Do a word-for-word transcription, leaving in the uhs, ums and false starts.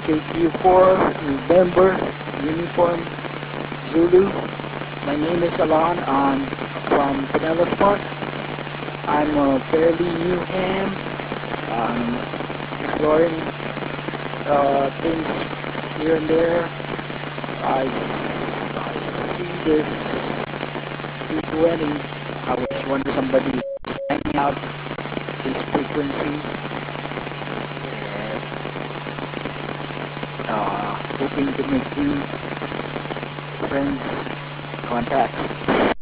K Q four, November, Uniform, Zulu. My name is Alon. I'm from Pinellas Park. I'm a fairly new ham. I'm exploring uh, things here and there. I, I see this two twenty. I was wondering somebody hanging out this frequency. Uh, hoping to make new friends, contacts.